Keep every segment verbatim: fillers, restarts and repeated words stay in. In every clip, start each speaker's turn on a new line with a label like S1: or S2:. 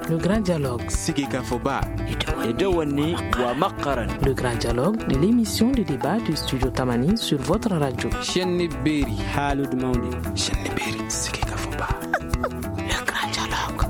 S1: Le grand dialogue.
S2: Sigika Foba.
S3: Edewani wa Makaran.
S1: Le grand dialogue de l'émission de débat du studio Tamani sur votre radio.
S3: Chenni Beri.
S2: Halud Maundi. Chenni Beri. Sigika Foba.
S1: Le grand dialogue.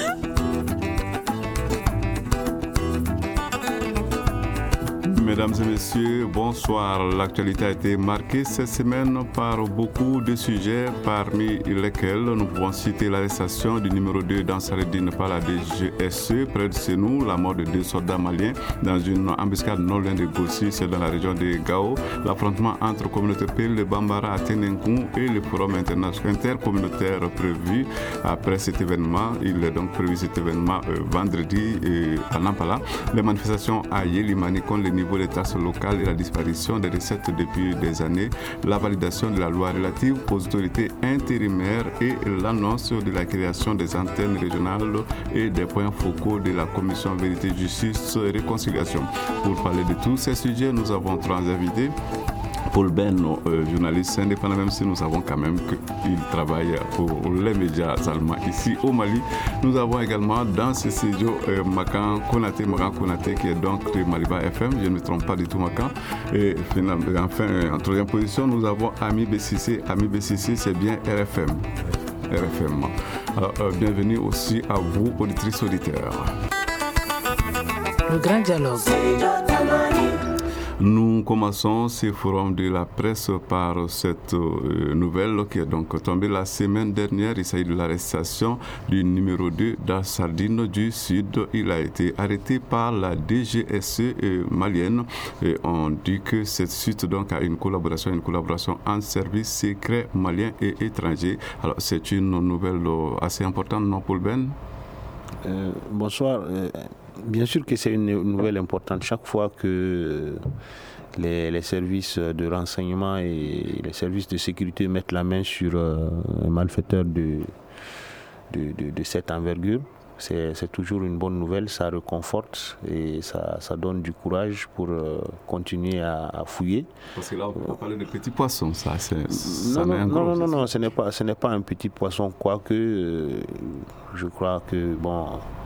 S4: Mesdames et messieurs, bonsoir. L'actualité a été marquée cette semaine par beaucoup de sujets, parmi lesquels nous pouvons citer l'arrestation du numéro deux d'Ansareddine par la D G S E près de chez nous, la mort de deux soldats maliens dans une embuscade non loin de Gossi, c'est dans la région de Gao, l'affrontement entre communauté Pelle de Bambara à Tenenkou et le forum intercommunautaire prévu après cet événement. Il est donc prévu cet événement euh, vendredi euh, à Nampala. Les manifestations à Yelimani contre le niveau des taxes locales et la disparition des recettes depuis des années, la validation de la loi relative aux autorités intérimaires et l'annonce de la création des antennes régionales et des points focaux de la commission Vérité, Justice et Réconciliation. Pour parler de tous ces sujets, nous avons trois invités. Paul Ben, euh, journaliste indépendant, même si nous savons quand même qu'il travaille pour les médias allemands ici au Mali. Nous avons également dans ce studio euh, Makan Konaté, Makan Konaté qui est donc de Maliba F M, je ne me trompe pas du tout Makan. Et finalement, enfin, en troisième position, nous avons Ami B C C. Ami B C C, c'est bien R F M. R F M. Alors, euh, bienvenue aussi à vous, auditrices auditeurs.
S1: Le grand dialogue.
S4: Nous commençons ce forum de la presse par cette euh, nouvelle qui est donc tombée la semaine dernière. Il s'agit de l'arrestation du numéro deux d'Ansardine du Sud. Il a été arrêté par la D G S E euh, malienne. Et on dit que cette suite donc a une collaboration, une collaboration en service secret malien et étranger. Alors c'est une nouvelle euh, assez importante, non Paul Ben?
S5: euh, Bonsoir. Euh... Bien sûr que c'est une nouvelle importante. Chaque fois que les, les services de renseignement et les services de sécurité mettent la main sur un malfaiteur de, de, de, de cette envergure, c'est, c'est toujours une bonne nouvelle. Ça réconforte et ça, ça donne du courage pour continuer à, à fouiller.
S4: Parce que là, on peut parler de petits poissons. Ça, c'est, ça
S5: non, non,
S4: gros,
S5: non, non, non, ce n'est pas, ce n'est pas un petit poisson. Quoique, euh, je crois que, bon...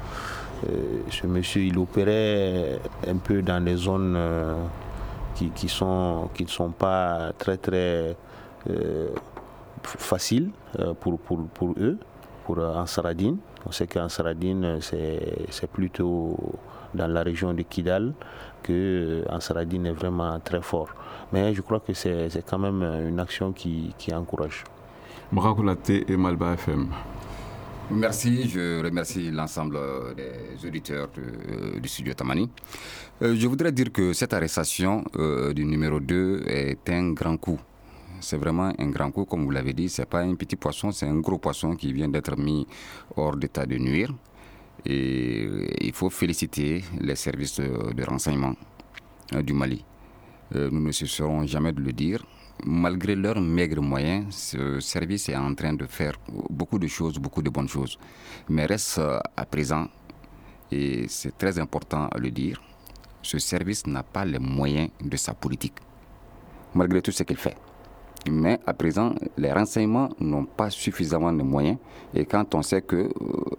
S5: Euh, ce monsieur, il opérait un peu dans des zones euh, qui, qui, sont, qui ne sont pas très très euh, faciles euh, pour, pour, pour eux, pour euh, Ansareddine. On sait qu'Ansareddine, c'est, c'est plutôt dans la région de Kidal que euh, Ansareddine est vraiment très fort. Mais je crois que c'est, c'est quand même une action qui, qui encourage.
S4: Makan Konaté et Maliba F M.
S6: Merci, je remercie l'ensemble des auditeurs de, du studio Tamani. Euh, je voudrais dire que cette arrestation euh, du numéro deux est un grand coup. C'est vraiment un grand coup, comme vous l'avez dit. Ce n'est pas un petit poisson, c'est un gros poisson qui vient d'être mis hors d'état de nuire. Et il faut féliciter les services de, de renseignement euh, du Mali. Euh, nous ne cesserons jamais de le dire. Malgré leurs maigres moyens, ce service est en train de faire beaucoup de choses, beaucoup de bonnes choses. Mais reste à présent, et c'est très important à le dire, ce service n'a pas les moyens de sa politique, malgré tout ce qu'il fait. Mais à présent, les renseignements n'ont pas suffisamment de moyens. Et quand on sait que euh,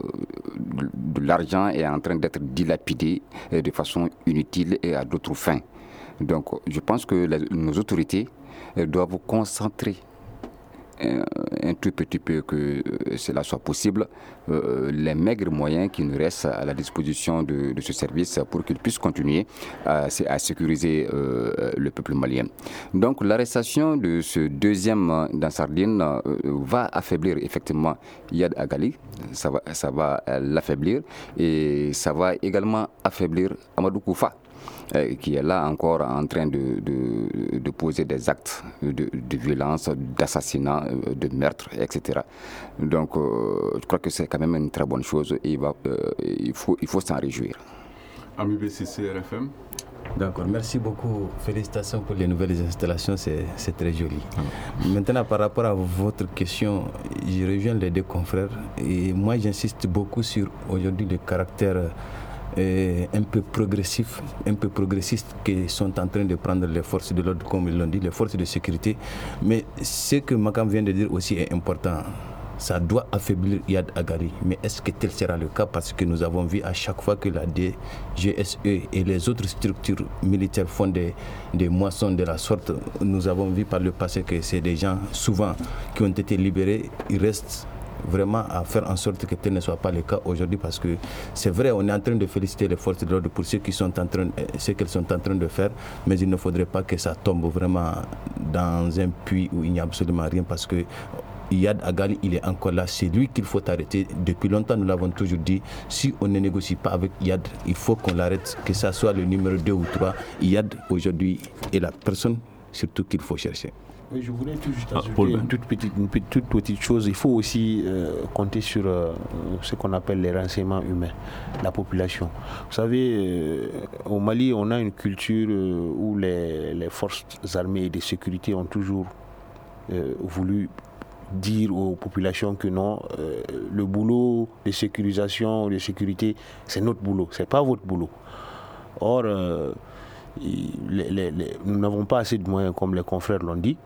S6: de l'argent est en train d'être dilapidé de façon inutile et à d'autres fins. Donc je pense que les, nos autorités doivent concentrer un, un tout petit peu que euh, cela soit possible, euh, les maigres moyens qui nous restent à la disposition de, de ce service pour qu'il puisse continuer à, à sécuriser euh, le peuple malien. Donc l'arrestation de ce deuxième d'Ansardine euh, va affaiblir effectivement Yad Agali, ça va, ça va l'affaiblir et ça va également affaiblir Amadou Koufa, qui est là encore en train de, de, de poser des actes de, de violence, d'assassinat, de meurtre, et cetera. Donc euh, je crois que c'est quand même une très bonne chose et il, va, euh, il, faut, il faut s'en réjouir.
S4: Ami B C C R F M.
S7: D'accord, merci beaucoup. Félicitations pour les nouvelles installations, c'est, c'est très joli. Ah. Maintenant, par rapport à votre question, je rejoins les deux confrères et moi j'insiste beaucoup sur aujourd'hui le caractère Euh, un peu progressif, un peu progressiste que sont en train de prendre les forces de l'ordre, comme ils l'ont dit, les forces de sécurité. Mais ce que Makan vient de dire aussi est important. ça doit affaiblir Iyad Agali. Mais est-ce que tel sera le cas? Parce que nous avons vu à chaque fois que la D G S E et les autres structures militaires font des, des moissons de la sorte, nous avons vu par le passé que c'est des gens souvent qui ont été libérés. Ils restent vraiment à faire en sorte que tel ne soit pas le cas aujourd'hui, parce que c'est vrai, on est en train de féliciter les forces de l'ordre pour ce qu'ils sont en train, ce qu'elles sont en train de faire, mais il ne faudrait pas que ça tombe vraiment dans un puits où il n'y a absolument rien, parce que Iyad Agali, il est encore là, c'est lui qu'il faut arrêter. Depuis longtemps, nous l'avons toujours dit, si on ne négocie pas avec Iyad, il faut qu'on l'arrête, que ça soit le numéro deux ou trois. Iyad, aujourd'hui, est la personne surtout qu'il faut chercher.
S5: Oui, je voulais tout juste ajouter ah, une, toute petite, une toute petite chose. Il faut aussi euh, compter sur euh, ce qu'on appelle les renseignements humains, la population. Vous savez, euh, au Mali, on a une culture euh, où les, les forces armées et de sécurité ont toujours euh, voulu dire aux populations que non, euh, le boulot de sécurisation, de sécurité, c'est notre boulot, c'est pas votre boulot. Or, euh, les, les, les, nous n'avons pas assez de moyens, comme les confrères l'ont dit,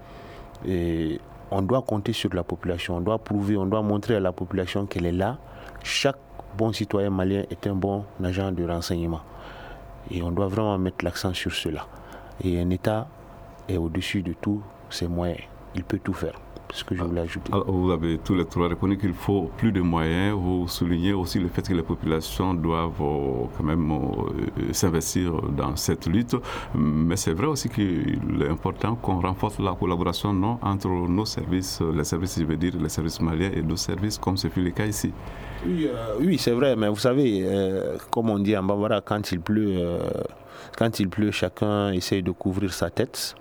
S5: et on doit compter sur la population, on doit prouver, on doit montrer à la population qu'elle est là. Chaque bon citoyen malien est un bon agent de renseignement. Et on doit vraiment mettre l'accent sur cela. Et un État est au-dessus de tous ses moyens, il peut tout faire. Ce que je voulais ajouter.
S4: Alors, vous avez tous les trois reconnu qu'il faut plus de moyens. Vous soulignez aussi le fait que les populations doivent euh, quand même euh, s'investir dans cette lutte. Mais c'est vrai aussi qu'il est important qu'on renforce la collaboration non, entre nos services, les services, je veux dire, les services maliens et nos services, comme ce fut le cas ici.
S5: Oui, euh, oui, c'est vrai, mais vous savez, euh, comme on dit en Bambara, quand il pleut, euh, quand il pleut, chacun essaye de couvrir sa tête.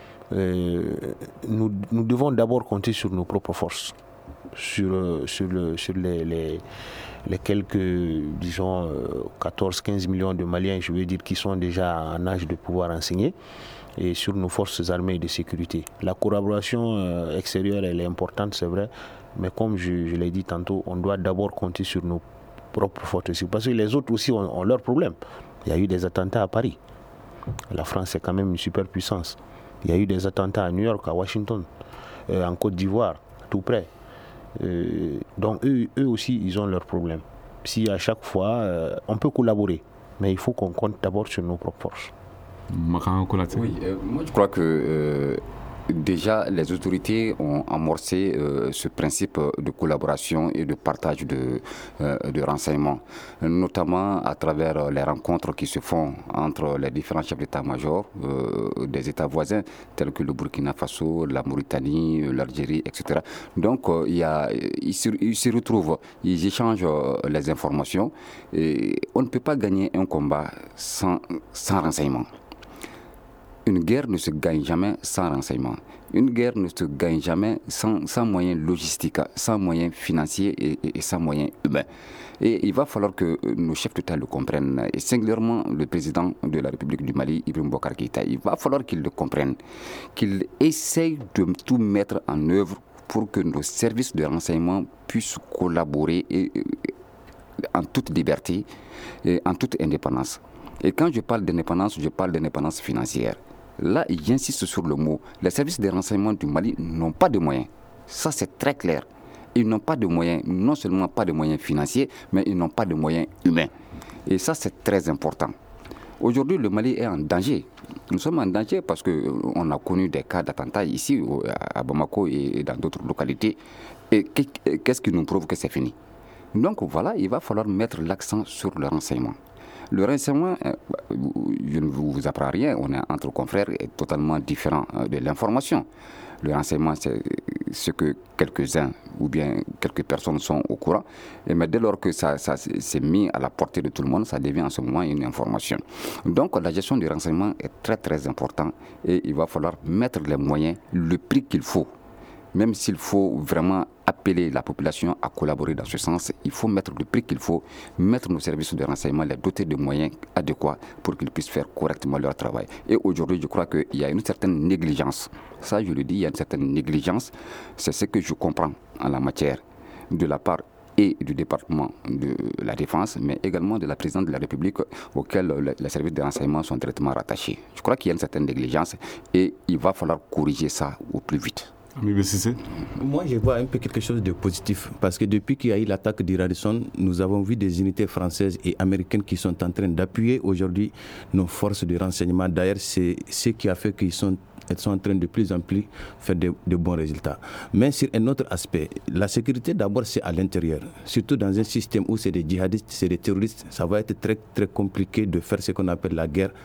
S5: Euh, nous, nous devons d'abord compter sur nos propres forces, sur, sur, le, sur les, les, les quelques, disons, quatorze à quinze millions de Maliens, je veux dire, qui sont déjà en âge de pouvoir enseigner, et sur nos forces armées et de sécurité. La collaboration euh, extérieure, elle est importante, c'est vrai, mais comme je, je l'ai dit tantôt, on doit d'abord compter sur nos propres forces, parce que les autres aussi ont, ont leurs problèmes. Il y a eu des attentats à Paris. La France est quand même une superpuissance. Il y a eu des attentats à New York, à Washington, euh, en Côte d'Ivoire, tout près. Euh, donc eux, eux aussi, ils ont leurs problèmes. Si à chaque fois, euh, on peut collaborer, mais il faut qu'on compte d'abord sur nos propres forces.
S6: Oui, euh, moi je crois que euh, déjà les autorités ont amorcé euh, ce principe de collaboration et de partage de, euh, de renseignements, notamment à travers les rencontres qui se font entre les différents chefs d'état-major euh, des États voisins, tels que le Burkina Faso, la Mauritanie, l'Algérie, et cetera. Donc euh, il y a, ils, se, ils se retrouvent, ils échangent les informations, et on ne peut pas gagner un combat sans, sans renseignement. Une guerre ne se gagne jamais sans renseignement. Une guerre ne se gagne jamais sans, sans moyens logistiques, sans moyens financiers et, et, et sans moyens humains. Et il va falloir que nos chefs d'État le comprennent, et singulièrement le président de la République du Mali, Ibrahim Boubacar Keïta. Il va falloir qu'il le comprenne, qu'il essaye de tout mettre en œuvre pour que nos services de renseignement puissent collaborer et, et, en toute liberté et en toute indépendance. Et quand je parle d'indépendance, je parle d'indépendance financière. Là, j'insiste sur le mot. Les services de renseignement du Mali n'ont pas de moyens. Ça, c'est très clair. Ils n'ont pas de moyens, non seulement pas de moyens financiers, mais ils n'ont pas de moyens humains. Et ça, c'est très important. Aujourd'hui, le Mali est en danger. Nous sommes en danger parce qu'on a connu des cas d'attentats ici, à Bamako et dans d'autres localités. Et qu'est-ce qui nous prouve que c'est fini? Donc voilà, il va falloir mettre l'accent sur le renseignement. Le renseignement, je ne vous apprends rien, on est entre confrères, est totalement différent de l'information. Le renseignement, c'est ce que quelques-uns ou bien quelques personnes sont au courant. Et mais dès lors que ça, ça s'est mis à la portée de tout le monde, ça devient en ce moment une information. Donc la gestion du renseignement est très très importante et il va falloir mettre les moyens, le prix qu'il faut. Même s'il faut vraiment appeler la population à collaborer dans ce sens, il faut mettre le prix qu'il faut, mettre nos services de renseignement, les doter de moyens adéquats pour qu'ils puissent faire correctement leur travail. Et aujourd'hui, je crois qu'il y a une certaine négligence. Ça, je le dis, il y a une certaine négligence. C'est ce que je comprends en la matière de la part et du département de la Défense, mais également de la présidente de la République, auquel les services de renseignement sont directement rattachés. Je crois qu'il y a une certaine négligence et il va falloir corriger ça au plus vite.
S7: Moi, je vois un peu quelque chose de positif parce que depuis qu'il y a eu l'attaque d'Radisson, nous avons vu des unités françaises et américaines qui sont en train d'appuyer aujourd'hui nos forces de renseignement. D'ailleurs, c'est ce qui a fait qu'ils sont elles sont en train de plus en plus faire de, de bons résultats. Mais sur un autre aspect, la sécurité d'abord c'est à l'intérieur. Surtout dans un système où c'est des djihadistes, c'est des terroristes, ça va être très très compliqué de faire ce qu'on appelle la guerre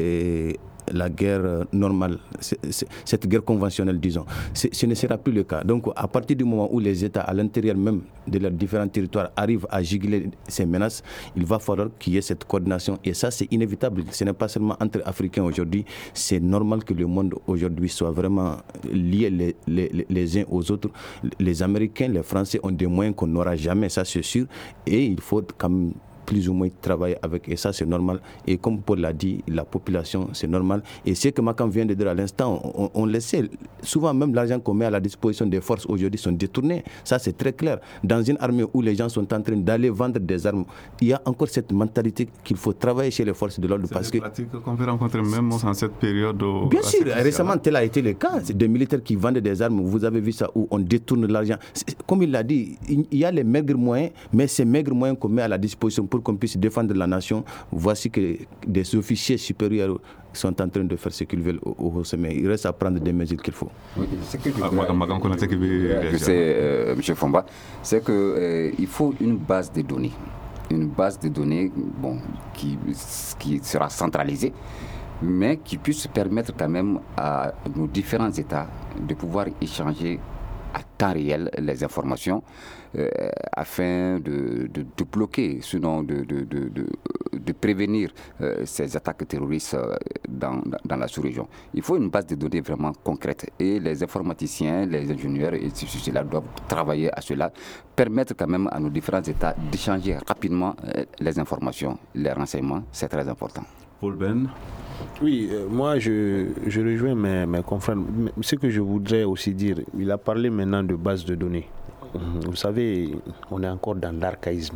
S7: et la guerre normale, c'est, c'est, cette guerre conventionnelle, disons. C'est, ce ne sera plus le cas. Donc, à partir du moment où les États, à l'intérieur même de leurs différents territoires, arrivent à juguler ces menaces, il va falloir qu'il y ait cette coordination. Et ça, c'est inévitable. Ce n'est pas seulement entre Africains aujourd'hui. C'est normal que le monde aujourd'hui soit vraiment lié les, les, les uns aux autres. Les Américains, les Français ont des moyens qu'on n'aura jamais, ça c'est sûr. Et il faut quand même plus ou moins travailler avec, et ça c'est normal. Et comme Paul l'a dit, la population c'est normal. Et ce que Makan vient de dire à l'instant, on, on le sait, souvent même l'argent qu'on met à la disposition des forces aujourd'hui sont détournés. Ça c'est très clair. Dans une armée où les gens sont en train d'aller vendre des armes, il y a encore cette mentalité qu'il faut travailler chez les forces de l'ordre.
S4: C'est
S7: parce
S4: des
S7: que
S4: pratiques qu'on peut rencontrer même en cette période.
S7: Bien sûr, récemment tel a été le cas. C'est des militaires qui vendent des armes, vous avez vu ça, où on détourne l'argent. C'est, comme il l'a dit, il y a les maigres moyens, mais ces maigres moyens qu'on met à la disposition pour qu'on puisse défendre la nation, voici que des officiers supérieurs sont en train de faire ce qu'ils veulent au, au sommet. Il reste à prendre des mesures qu'il faut.
S6: Oui, ce que je voudrais, je sais, euh, M. Fomba, c'est qu'il euh, faut une base de données. Une base de données bon, qui, qui sera centralisée, mais qui puisse permettre quand même à nos différents États de pouvoir échanger à temps réel les informations euh, afin de, de, de bloquer, sinon de, de, de, de, de prévenir euh, ces attaques terroristes euh, dans, dans la sous-région. Il faut une base de données vraiment concrète et les informaticiens, les ingénieurs et ceux-là doivent travailler à cela, permettre quand même à nos différents États d'échanger rapidement euh, les informations, les renseignements, c'est très important.
S4: Paul Ben.
S5: Oui, euh, moi je, je rejoins mes, mes confrères. Ce que je voudrais aussi dire, il a parlé maintenant de base de données. Vous savez, on est encore dans l'archaïsme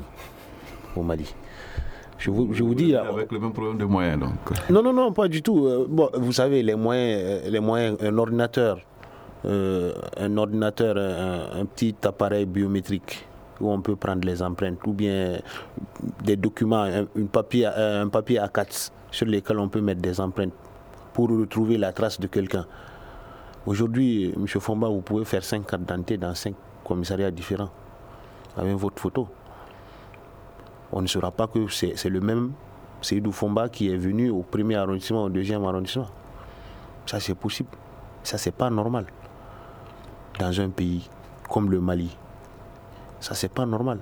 S5: au Mali. Je vous, je vous dis...
S4: Avec le même problème de moyens, donc.
S5: Non, non, non, pas du tout. Bon, vous savez, les moyens, les moyens un ordinateur, euh, un ordinateur, un, un petit appareil biométrique où on peut prendre les empreintes, ou bien des documents, un, une papier, un papier A quatre sur lesquels on peut mettre des empreintes pour retrouver la trace de quelqu'un. Aujourd'hui, M. Fomba, vous pouvez faire cinq cartes d'identité dans cinq commissariats différents avec votre photo. On ne saura pas que c'est, c'est le même Seydou Fomba qui est venu au premier arrondissement, au deuxième arrondissement. Ça, c'est possible. Ça, c'est pas normal. Dans un pays comme le Mali, ça, c'est pas normal.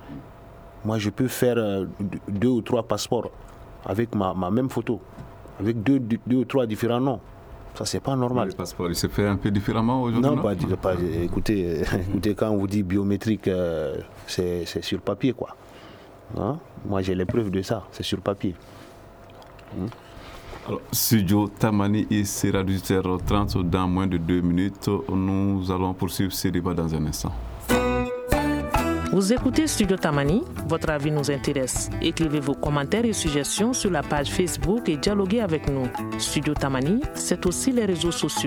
S5: Moi, je peux faire euh, deux ou trois passeports avec ma, ma même photo, avec deux, deux, deux ou trois différents noms. Ça, c'est pas normal.
S4: Le passeport, il se fait un peu différemment aujourd'hui?
S5: Non,
S4: non
S5: pas, pas, écoutez, écoutez, quand on vous dit biométrique, euh, c'est, c'est sur papier, quoi. Hein? Moi, j'ai les preuves de ça, c'est sur papier. Hein?
S4: Alors, Studio Tamani, il sera dix heures trente dans moins de deux minutes. Nous allons poursuivre ce débat dans un instant.
S1: Vous écoutez Studio Tamani, votre avis nous intéresse. Écrivez vos commentaires et suggestions sur la page Facebook et dialoguez avec nous. Studio Tamani, c'est aussi les réseaux sociaux.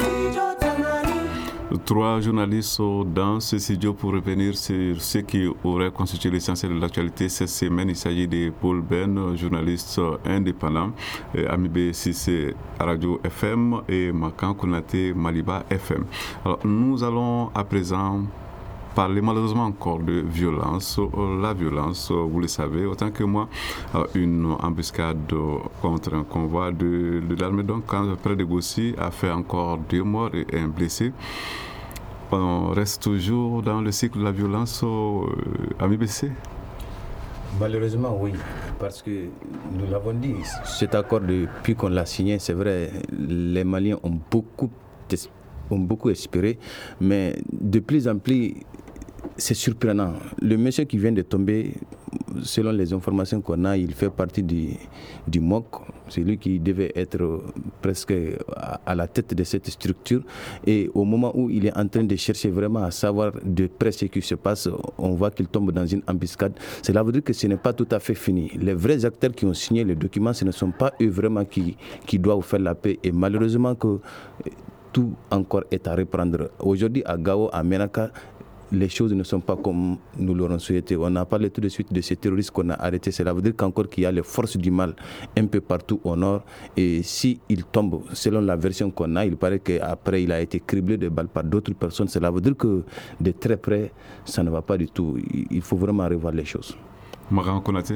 S4: Trois journalistes dans ce studio pour revenir sur ce qui aurait constitué l'essentiel de l'actualité cette semaine. Il s'agit de Paul Ben, journaliste indépendant, Amibé Sissé Radio F M et Makan Konaté Maliba F M. Alors, nous allons à présent parler malheureusement encore de violence. La violence, vous le savez, autant que moi, une embuscade contre un convoi de, de l'armée, donc près de Gossi, a fait encore deux morts et un blessé. On reste toujours dans le cycle de la violence à M I B C?
S7: Malheureusement, oui, parce que nous l'avons dit, cet accord, depuis qu'on l'a signé, c'est vrai, les Maliens ont beaucoup, ont beaucoup espéré, mais de plus en plus, c'est surprenant. Le monsieur qui vient de tomber, selon les informations qu'on a, il fait partie du, du M O C. C'est lui qui devait être presque à, à la tête de cette structure. Et au moment où il est en train de chercher vraiment à savoir de près ce qui se passe, on voit qu'il tombe dans une embuscade. Cela veut dire que ce n'est pas tout à fait fini. Les vrais acteurs qui ont signé les documents, ce ne sont pas eux vraiment qui, qui doivent faire la paix. Et malheureusement que tout encore est à reprendre. Aujourd'hui, à Gao, à Menaka, les choses ne sont pas comme nous l'aurons souhaité. On a parlé tout de suite de ces terroristes qu'on a arrêtés. Cela veut dire qu'encore qu'il y a les forces du mal un peu partout au nord. Et s'ils tombent, selon la version qu'on a, il paraît qu'après il a été criblé de balles par d'autres personnes. Cela veut dire que de très près, ça ne va pas du tout. Il faut vraiment revoir les choses.
S4: Maran Konaté.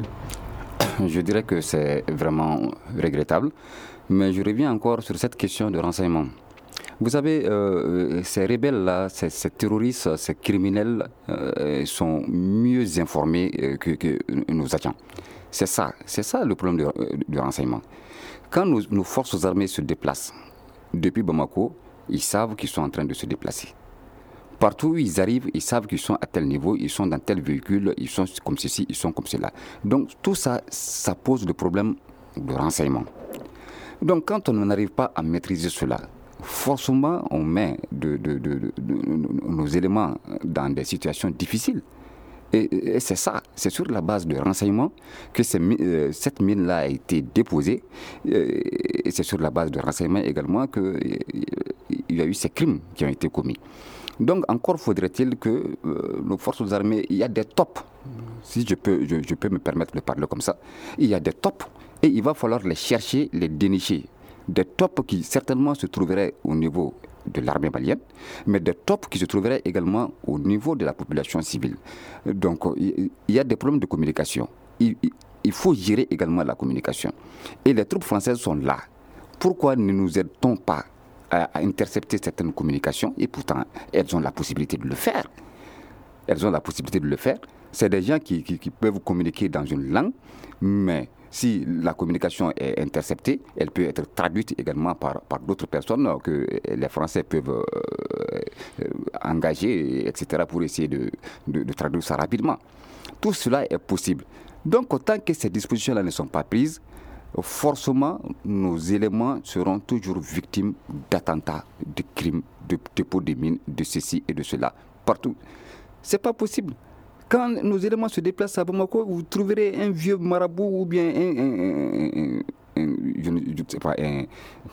S6: Je dirais que c'est vraiment regrettable. Mais je reviens encore sur cette question de renseignement. Vous savez, euh, ces rebelles-là, ces, ces terroristes, ces criminels euh, sont mieux informés euh, que, que nos agents. C'est ça, c'est ça le problème du, du renseignement. Quand nos, nos forces armées se déplacent, depuis Bamako, ils savent qu'ils sont en train de se déplacer. Partout où ils arrivent, ils savent qu'ils sont à tel niveau, ils sont dans tel véhicule, ils sont comme ceci, ils sont comme cela. Donc tout ça, ça pose le problème de renseignement. Donc quand on n'arrive pas à maîtriser cela, forcément, on met de, de, de, de, de, de nos éléments dans des situations difficiles. Et, et c'est ça, c'est sur la base de renseignements que ces, euh, cette mine-là a été déposée. Et c'est sur la base de renseignements également qu'il y a eu ces crimes qui ont été commis. Donc, encore faudrait-il que euh, nos forces armées, il y a des tops, si je peux, je, je peux me permettre de parler comme ça, il y a des tops et il va falloir les chercher, les dénicher. Des tops qui certainement se trouveraient au niveau de l'armée malienne, mais des tops qui se trouveraient également au niveau de la population civile. Donc, il y a des problèmes de communication. Il, il faut gérer également la communication. Et les troupes françaises sont là. Pourquoi ne nous aidons pas à, à intercepter certaines communications? Et pourtant, elles ont la possibilité de le faire. Elles ont la possibilité de le faire. C'est des gens qui, qui, qui peuvent communiquer dans une langue, mais si la communication est interceptée, elle peut être traduite également par, par d'autres personnes que les Français peuvent euh, engager, et cetera, pour essayer de, de, de traduire ça rapidement. Tout cela est possible. Donc, tant que ces dispositions-là ne sont pas prises, forcément, nos éléments seront toujours victimes d'attentats, de crimes, de dépôts de mines, de ceci et de cela, partout. C'est pas possible. Quand nos éléments se déplacent à Bamako, vous trouverez un vieux marabout ou bien un, un, un, un, je ne sais pas, un,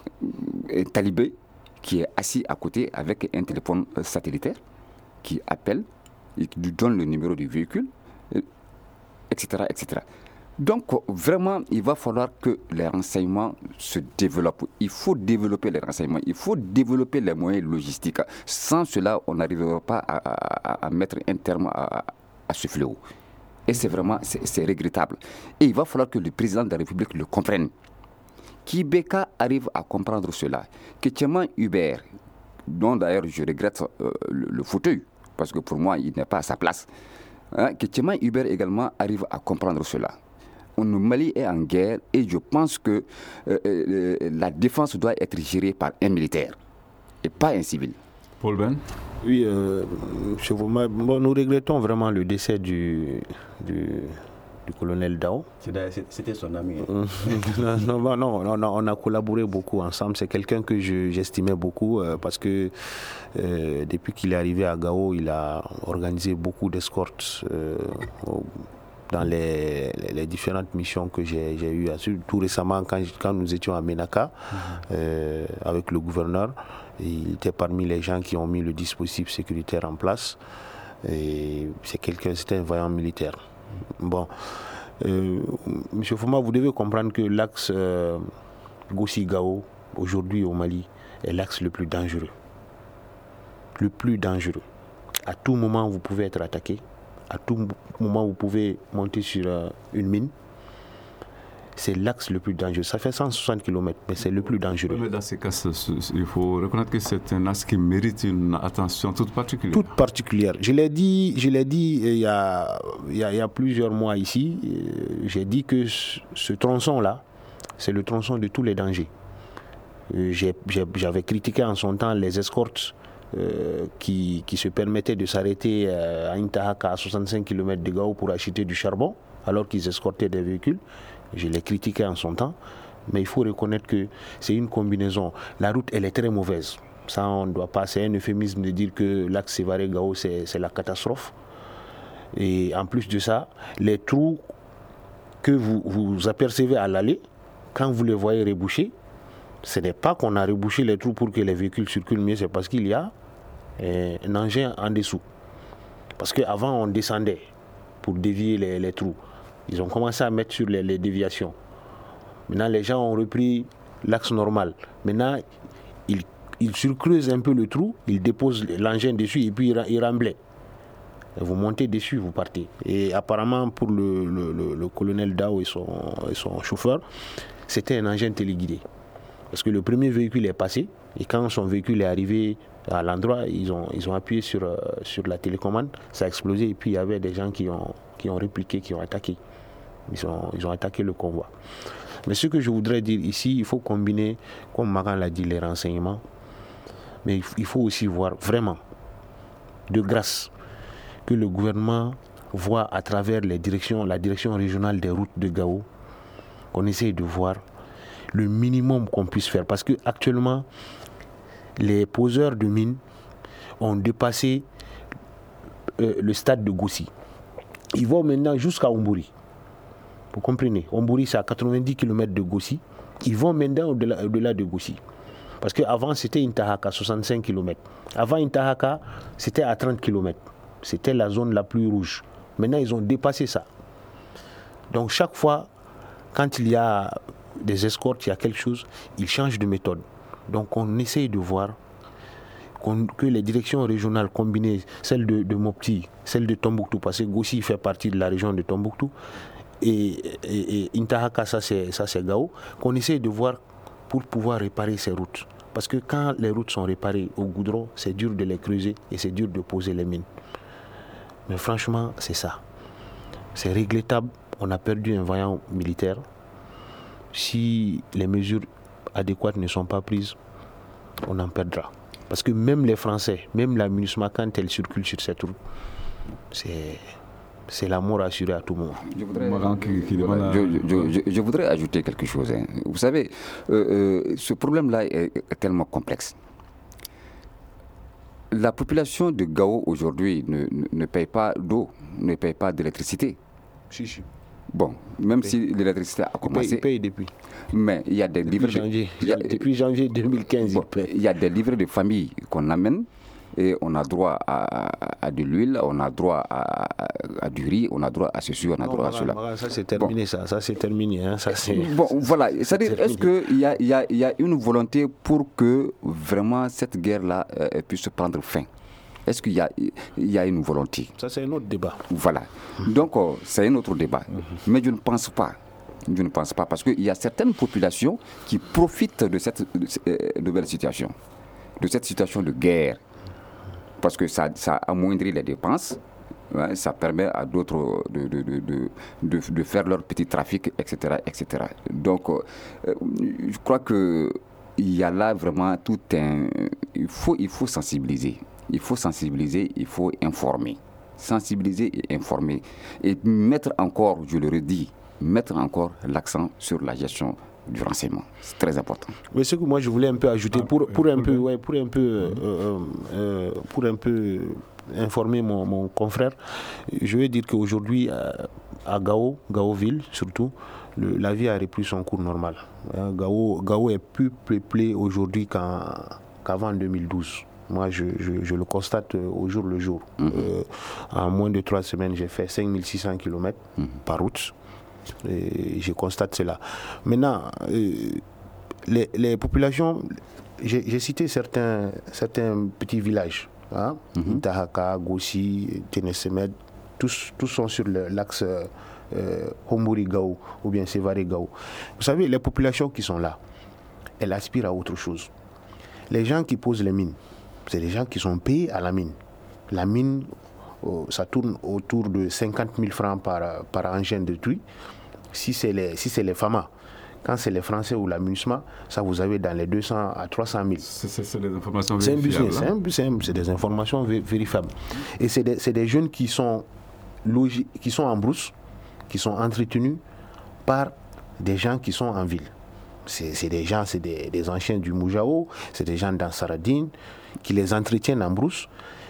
S6: un talibé qui est assis à côté avec un téléphone satellitaire qui appelle et qui lui donne le numéro du véhicule, et cetera, et cetera. Donc, vraiment, il va falloir que les renseignements se développent. Il faut développer les renseignements, il faut développer les moyens logistiques. Sans cela, on n'arrivera pas à, à, à mettre un terme à, à ce fléau. Et c'est vraiment, c'est, c'est regrettable. Et il va falloir que le président de la République le comprenne. Kibeka arrive à comprendre cela. Que Tcheman Hubert, dont d'ailleurs je regrette euh, le, le fauteuil, parce que pour moi, il n'est pas à sa place, hein, que Tcheman Hubert également arrive à comprendre cela. Le Mali est en guerre et je pense que euh, euh, la défense doit être gérée par un militaire et pas un civil.
S4: Paul Ben.
S5: Oui, euh, bon, nous regrettons vraiment le décès du, du, du colonel Dao.
S7: C'était son ami.
S5: non, non, non, non, non, on a collaboré beaucoup ensemble. C'est quelqu'un que je, j'estimais beaucoup euh, parce que euh, depuis qu'il est arrivé à Gao, il a organisé beaucoup d'escortes euh, au, dans les, les, les différentes missions que j'ai, j'ai eues. Tout récemment, quand, quand nous étions à Menaka, mmh. euh, avec le gouverneur, il était parmi les gens qui ont mis le dispositif sécuritaire en place. Et c'est quelqu'un, c'était un vaillant militaire. Bon, euh, M. Fouma, vous devez comprendre que l'axe euh, Gossi-Gao, aujourd'hui au Mali, est l'axe le plus dangereux. Le plus dangereux. À tout moment, vous pouvez être attaqué. À tout moment, vous pouvez monter sur euh, une mine. C'est l'axe le plus dangereux. Ça fait cent soixante kilomètres, mais c'est le plus dangereux.
S4: Mais dans ces cas, il faut reconnaître que c'est un axe qui mérite une attention toute particulière.
S5: Toute particulière. Je l'ai dit, je l'ai dit il y a, il y a, il y a plusieurs mois ici. J'ai dit que ce tronçon-là, c'est le tronçon de tous les dangers. J'ai, j'ai, j'avais critiqué en son temps les escortes Euh, qui, qui se permettaient de s'arrêter euh, à Intahaka à soixante-cinq kilomètres de Gao pour acheter du charbon alors qu'ils escortaient des véhicules. Je l'ai critiqué en son temps, mais il faut reconnaître que c'est une combinaison. La route, elle est très mauvaise. Ça, on ne doit pas, c'est un euphémisme de dire que l'axe Sévaré-Gao, c'est, c'est la catastrophe. Et en plus de ça, les trous que vous, vous apercevez à l'aller, quand vous les voyez rebouchés, Ce n'est pas qu'on a rebouché les trous pour que les véhicules circulent mieux, c'est parce qu'il y a euh, un engin en dessous. Parce qu'avant, on descendait pour dévier les, les trous. Ils ont commencé à mettre sur les, les déviations. Maintenant, les gens ont repris l'axe normal. Maintenant, ils, ils surcreusent un peu le trou, ils déposent l'engin dessus et puis ils remblaient. Vous montez dessus, vous partez. Et apparemment, pour le, le, le, le colonel Dao et son, et son chauffeur, c'était un engin téléguidé. Parce que le premier véhicule est passé, et quand son véhicule est arrivé à l'endroit, ils ont, ils ont appuyé sur, euh, sur la télécommande, ça a explosé, et puis il y avait des gens qui ont, qui ont répliqué, qui ont attaqué. Ils ont, ils ont attaqué le convoi. Mais ce que je voudrais dire ici, il faut combiner, comme Magan l'a dit, les renseignements, mais il faut aussi voir vraiment, de grâce, que le gouvernement voit à travers les directions, la direction régionale des routes de Gao, qu'on essaye de voir le minimum qu'on puisse faire. Parce qu'actuellement, les poseurs de mines ont dépassé euh, le stade de Gossi. Ils vont maintenant jusqu'à Omburi. Vous comprenez? Omburi, c'est à quatre-vingt-dix kilomètres de Gossi. Ils vont maintenant au-delà, au-delà de Gossi. Parce qu'avant, c'était Intahaka, soixante-cinq kilomètres. Avant Intahaka, c'était à trente kilomètres. C'était la zone la plus rouge. Maintenant, ils ont dépassé ça. Donc, chaque fois, quand il y a des escortes, il y a quelque chose, ils changent de méthode. Donc, on essaye de voir que les directions régionales combinées, celle de, de Mopti, celle de Tombouctou, parce que Gossi fait partie de la région de Tombouctou, et, et, et Intahaka, ça c'est, ça c'est Gao, qu'on essaye de voir pour pouvoir réparer ces routes. Parce que quand les routes sont réparées au goudron, c'est dur de les creuser et c'est dur de poser les mines. Mais franchement, c'est ça. C'est regrettable. On a perdu un vaillant militaire. Si les mesures adéquates ne sont pas prises, on en perdra. Parce que même les Français, même la MINUSMA, quand elle circule sur cette route, c'est, c'est la mort assurée à tout moment.
S6: Je voudrais, voilà, je, je, je, je voudrais ajouter quelque chose. Hein. Vous savez, euh, euh, ce problème-là est, est tellement complexe. La population de Gao aujourd'hui ne, ne, ne paye pas d'eau, ne paye pas d'électricité.
S5: Si, si.
S6: Bon, même si l'électricité a commencé.
S5: Il paye depuis.
S6: Mais il y a des
S5: depuis
S6: livres.
S5: Janvier,
S6: de, il y a,
S5: depuis janvier deux mille quinze,
S6: bon,
S5: il paye.
S6: Il y a des livres de famille qu'on amène et on a droit à, à, à de l'huile, on a droit à, à, à du riz, on a droit à ceci, on a
S5: non,
S6: droit
S5: Maran,
S6: à cela.
S5: Maran, ça c'est terminé, bon. ça, ça c'est terminé. Hein, ça, c'est,
S6: bon, voilà, c'est-à-dire, est-ce qu'il y a, y, a, y a une volonté pour que vraiment cette guerre-là euh, puisse prendre fin? Est-ce qu'il y a, il y a une volonté?
S5: Ça, c'est un autre débat.
S6: Voilà. Donc, oh, c'est un autre débat. Mm-hmm. Mais je ne pense pas. Je ne pense pas. Parce qu'il y a certaines populations qui profitent de cette euh, nouvelle situation, de cette situation de guerre. Parce que ça, ça amoindrit les dépenses. Ouais, ça permet à d'autres de, de, de, de, de, de faire leur petit trafic, et cetera, et cetera. Donc, euh, je crois qu'il y a là vraiment tout un... Il faut, il faut sensibiliser. Il faut sensibiliser, il faut informer. Sensibiliser et informer. Et mettre encore, je le redis, mettre encore l'accent sur la gestion du renseignement. C'est très important.
S5: Mais ce que moi je voulais un peu ajouter, pour, pour, un, peu, ouais, pour, un, peu, euh, euh, pour un peu informer mon, mon confrère, je vais dire qu'aujourd'hui, à Gao, Gaoville surtout, le, la vie a repris son cours normal. Gao, Gao est plus peuplé aujourd'hui qu'en, qu'avant deux mille douze. Moi, je, je, je le constate au jour le jour. Mmh. Euh, en moins de trois semaines, j'ai fait cinq mille six cents kilomètres mmh. par route. Et je constate cela. Maintenant, euh, les, les populations, j'ai, j'ai cité certains, certains petits villages. Hein, mmh. Intahaka, Gossi, Ténésemed, tous, tous sont sur le, l'axe euh, Hombori-Gao ou bien Sévaré-Gao. Vous savez, les populations qui sont là, elles aspirent à autre chose. Les gens qui posent les mines, c'est des gens qui sont payés à la mine. La mine, oh, ça tourne autour de cinquante mille francs par, par engin de truie. Si c'est les, si c'est les F A M A, quand c'est les Français ou la MINUSMA, ça vous avez dans les deux cents à trois cent mille.
S4: C'est, c'est, c'est des informations
S5: c'est
S4: vérifiables.
S5: Un business, hein? c'est, un, c'est des informations vérifiables. Et c'est des, c'est des jeunes qui sont, logi- qui sont en brousse, qui sont entretenus par des gens qui sont en ville. C'est, c'est des gens, c'est des, des anciens du Moujao, c'est des gens d'Ansaradine qui les entretiennent en brousse.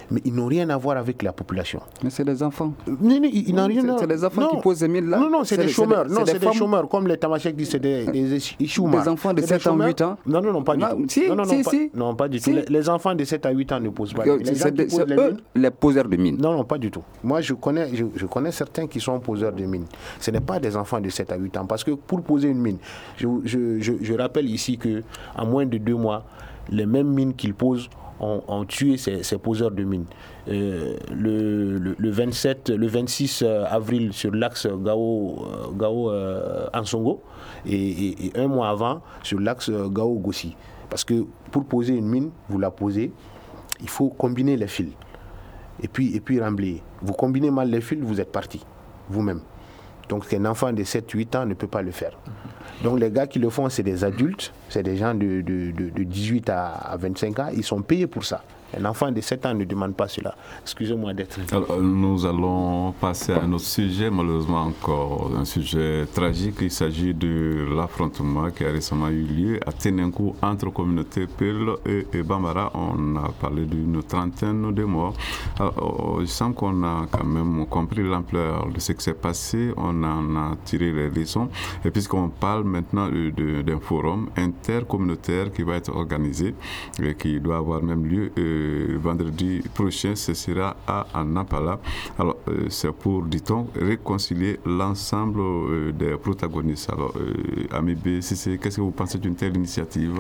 S5: mais ils n'ont rien à voir avec la population.
S6: Mais c'est des enfants.
S5: Non, non, ils n'ont rien à...
S6: C'est des enfants
S5: non.
S6: qui posent des mines là.
S5: Non, non, c'est des chômeurs.
S6: C'est
S5: non,
S6: des,
S5: c'est des, des chômeurs, comme les Tamashek disent, c'est des, des Ishoumars.
S6: Des enfants de sept ans, huit ans.
S5: Non, non, non, pas du
S6: non,
S5: tout.
S6: Si,
S5: non, non,
S6: si,
S5: non, pas,
S6: si.
S5: non, pas du
S6: si.
S5: tout. Les, les enfants de sept à huit ans ne posent pas.
S6: Les
S5: gens qui posent les
S6: eux,
S5: mines,
S6: les poseurs de mines.
S5: Non, non, pas du tout. Moi, je connais, je, je connais certains qui sont poseurs de mines. Ce n'est pas des enfants de sept à huit ans. Parce que pour poser une mine, je, je, je, je rappelle ici qu'en moins de deux mois, les mêmes mines qu'ils posent ont, ont tué ces, ces poseurs de mines. Euh, le, le, le vingt-sept, le vingt-six avril sur l'axe Gao, Gao euh, Ansongo et, et, et un mois avant sur l'axe Gao Gossi. Parce que pour poser une mine, vous la posez, il faut combiner les fils et puis, et puis remblayer. Vous combinez mal les fils, vous êtes parti, vous-même. Donc un enfant de sept huit ans ne peut pas le faire. Donc les gars qui le font, c'est des adultes, c'est des gens de, de, de, de dix-huit à vingt-cinq ans, ils sont payés pour ça. Un enfant de sept ans ne demande pas cela. Excusez-moi d'être...
S4: Alors, nous allons passer à un autre sujet, malheureusement encore un sujet tragique. Il s'agit de l'affrontement qui a récemment eu lieu à Ténenkou entre communautés Peul et, et Bambara. On a parlé d'une trentaine de morts. Alors, il semble qu'on a quand même compris l'ampleur de ce qui s'est passé. On en a tiré les leçons. Et puisqu'on parle maintenant de, de, d'un forum intercommunautaire qui va être organisé et qui doit avoir même lieu euh, vendredi prochain, ce sera à Annapala. Alors, euh, c'est pour, dit-on, réconcilier l'ensemble euh, des protagonistes. Alors, euh, Ami B, Cissé, qu'est-ce que vous pensez d'une telle initiative?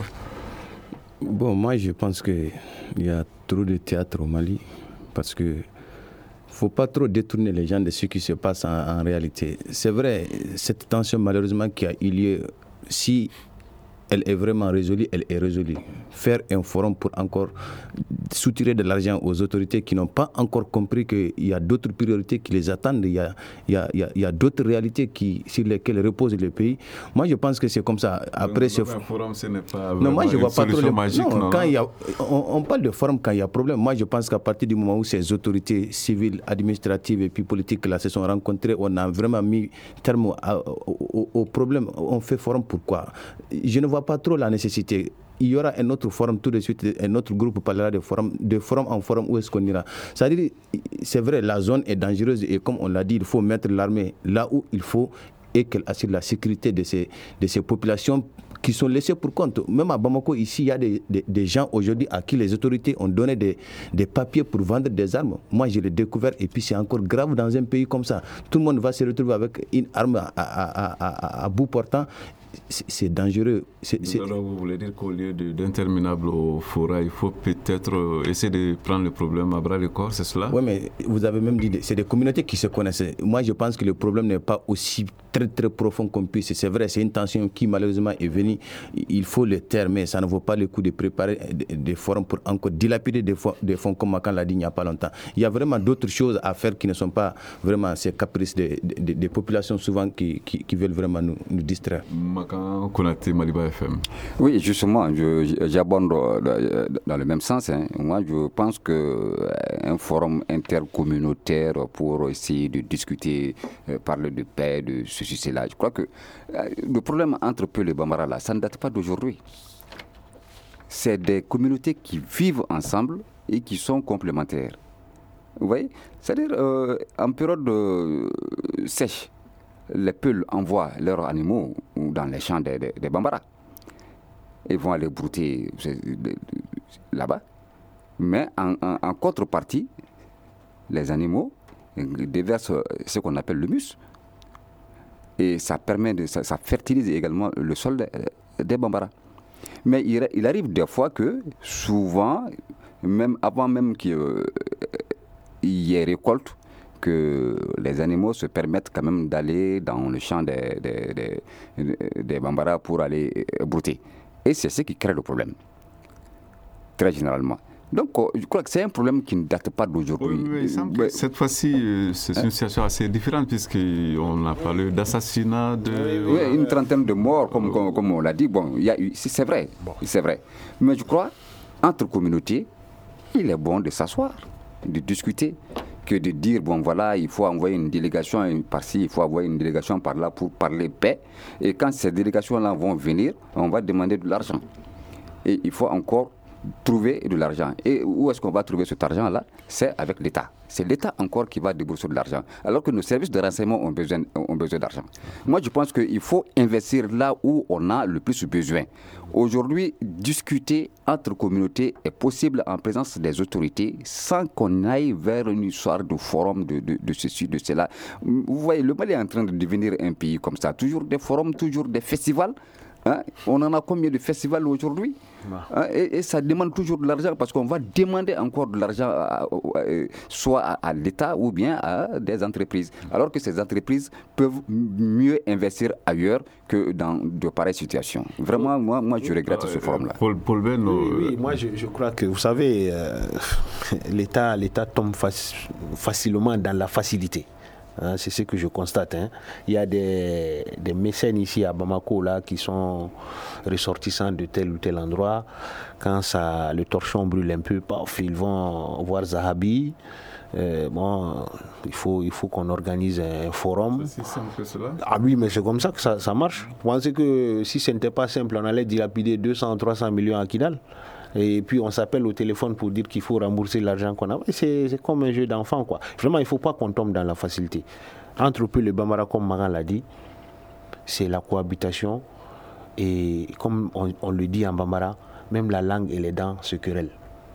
S7: Bon, moi, je pense qu'il y a trop de théâtre au Mali, parce que faut pas trop détourner les gens de ce qui se passe en, en réalité. C'est vrai, cette tension, malheureusement, qui a eu lieu, si elle est vraiment résolue, elle est résolue. Faire un forum pour encore soutirer de l'argent aux autorités qui n'ont pas encore compris qu'il y a d'autres priorités qui les attendent, il y a, il y a, il y a, il y a d'autres réalités qui, sur lesquelles repose le pays. Moi, je pense que c'est comme ça. Après, ce
S4: forum, ce n'est pas
S7: non, moi, je vois pas trop le...
S4: magique,
S7: non,
S4: non,
S7: quand il y a... on, on parle de forum quand il y a problème. Moi, je pense qu'à partir du moment où ces autorités civiles, administratives et puis politiques là se sont rencontrées, on a vraiment mis terme à, au, au, au problème. On fait forum pourquoi? Je ne vois pas trop la nécessité. Il y aura un autre forum tout de suite, un autre groupe parlera de forum, de forum en forum, où est-ce qu'on ira? C'est-à-dire, c'est vrai, la zone est dangereuse et comme on l'a dit, il faut mettre l'armée là où il faut et qu'elle assure la sécurité de ces, de ces populations qui sont laissées pour compte. Même à Bamako, ici, il y a des, des, des gens aujourd'hui à qui les autorités ont donné des, des papiers pour vendre des armes. Moi, je l'ai découvert et puis c'est encore grave dans un pays comme ça. Tout le monde va se retrouver avec une arme à, à, à, à, à bout portant. C'est dangereux. C'est, c'est...
S4: Alors, vous voulez dire qu'au lieu de, d'interminables forats, il faut peut-être essayer de prendre le problème à bras le corps, c'est cela?
S7: Oui, mais vous avez même dit, c'est des communautés qui se connaissent. Moi, je pense que le problème n'est pas aussi très, très profond qu'on puisse. C'est vrai, c'est une tension qui, malheureusement, est venue. Il faut le taire, mais ça ne vaut pas le coup de préparer des, des forums pour encore dilapider des fonds, des fonds comme Makan l'a dit il n'y a pas longtemps. Il y a vraiment d'autres choses à faire qui ne sont pas vraiment ces caprices des, des, des populations souvent qui, qui, qui veulent vraiment nous, nous distraire.
S4: Makan Konaté, Maliba F M.
S6: Oui, justement, je, j'abonde dans le même sens. Hein. Moi, je pense qu'un forum intercommunautaire pour essayer de discuter, euh, parler de paix, de ceci, cela, je crois que euh, le problème entre Peul et Bambara, là, ça ne date pas d'aujourd'hui. C'est des communautés qui vivent ensemble et qui sont complémentaires. Vous voyez? C'est-à-dire, euh, en période euh, sèche, les Peuls envoient leurs animaux dans les champs des, des, des Bambara. Ils vont aller brouter là-bas. Mais en, en, en contrepartie, les animaux déversent ce qu'on appelle le mus. Et ça permet de, ça, ça fertilise également le sol des, des Bambara. Mais il, il arrive des fois que, souvent, même avant même qu'il y ait récolte, que les animaux se permettent quand même d'aller dans le champ des, des, des, des Bambara pour aller brouter. Et c'est ce qui crée le problème, très généralement. Donc, je crois que c'est un problème qui ne date pas d'aujourd'hui.
S4: Oui, oui, il semble que cette fois-ci, c'est une situation assez différente, puisqu'on a parlé d'assassinat, de...
S6: Oui, une trentaine de morts, comme, comme, comme on l'a dit. Bon, il y a eu, c'est vrai, c'est vrai. Mais je crois, entre communautés, il est bon de s'asseoir, de discuter, que de dire, bon voilà, il faut envoyer une délégation par-ci, il faut envoyer une délégation par-là pour parler paix. Et quand ces délégations-là vont venir, on va demander de l'argent. Et il faut encore trouver de l'argent. Et où est-ce qu'on va trouver cet argent-là? C'est avec l'État. C'est l'État encore qui va débourser de l'argent, alors que nos services de renseignement ont besoin, ont besoin d'argent. Moi, je pense qu'il faut investir là où on a le plus besoin. Aujourd'hui, discuter entre communautés est possible en présence des autorités sans qu'on aille vers une histoire de forum, de, de, de ceci, de cela. Vous voyez, le Mali est en train de devenir un pays comme ça. Toujours des forums, toujours des festivals. Hein? On en a combien de festivals aujourd'hui? Hein? et, et ça demande toujours de l'argent parce qu'on va demander encore de l'argent à, à, à, soit à, à l'État ou bien à des entreprises. Alors que ces entreprises peuvent mieux investir ailleurs que dans de pareilles situations. Vraiment, moi, moi je regrette ce forum-là.
S4: Paul, Paul Ben,
S5: oui, oui, moi je, je crois que, vous savez, euh, l'État, l'État tombe faci- facilement dans la facilité. Hein, c'est ce que je constate. Hein. Il y a des, des mécènes ici à Bamako là, qui sont ressortissants de tel ou tel endroit. Quand ça, le torchon brûle un peu, paf, ils vont voir Zahabi. Euh, bon, il faut, il faut qu'on organise un forum.
S4: C'est simple que cela.
S5: Ah oui, mais c'est comme ça que ça, ça marche. Vous pensez que si ce n'était pas simple, on allait dilapider deux cents, trois cents millions à Kidal? Et puis on s'appelle au téléphone pour dire qu'il faut rembourser l'argent qu'on a. C'est, c'est comme un jeu d'enfant, quoi. Vraiment, il ne faut pas qu'on tombe dans la facilité. Entre peu, le Bambara, comme Maran l'a dit, c'est la cohabitation. Et comme on, on le dit en Bambara, même la langue et les dents se querellent.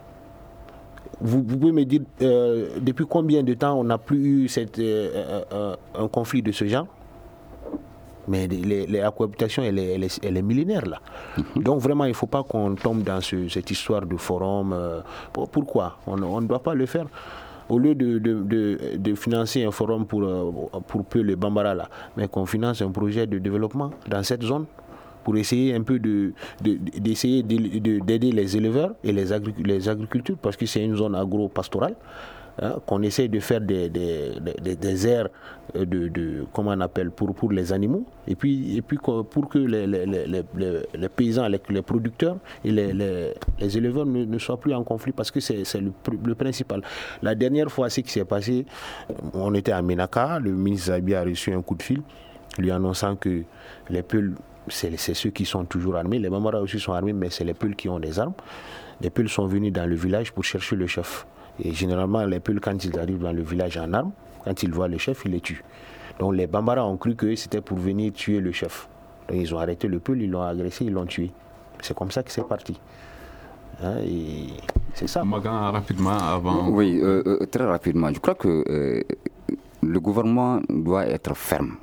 S5: Vous, vous pouvez me dire, euh, depuis combien de temps on n'a plus eu cette, euh, euh, un conflit de ce genre? Mais les, les, la cohabitation, elle est, elle, est, elle est millénaire là. Mm-hmm. Donc vraiment, il ne faut pas qu'on tombe dans ce, cette histoire de forum. Euh, pourquoi? On, on ne doit pas le faire. Au lieu de, de, de, de financer un forum pour, pour peu le Bambara là, mais qu'on finance un projet de développement dans cette zone pour essayer un peu de, de, d'essayer de, de, d'aider les éleveurs et les, agric- les agriculteurs, parce que c'est une zone agro-pastorale. Hein, qu'on essaie de faire des, des, des, des aires de, de, comment on appelle, pour, pour les animaux, et puis, et puis pour que les, les, les, les, les paysans, les, les producteurs et les, les, les éleveurs ne, ne soient plus en conflit, parce que c'est, c'est le, le principal. La dernière fois, ce qui s'est passé, on était à Ménaka, le ministre Zabi a reçu un coup de fil, lui annonçant que les Peuls, c'est, c'est ceux qui sont toujours armés, les Bambara aussi sont armés, mais c'est les Peuls qui ont des armes. Les Peuls sont venus dans le village pour chercher le chef. Et généralement, les Peuls, quand ils arrivent dans le village en armes, quand ils voient le chef, ils les tuent. Donc les Bambara ont cru que c'était pour venir tuer le chef. Donc ils ont arrêté le Peul, ils l'ont agressé, ils l'ont tué. C'est comme ça que c'est parti. Hein, et c'est ça.
S4: Magan, rapidement, avant...
S6: Oui, euh, euh, très rapidement. Je crois que euh, le gouvernement doit être ferme.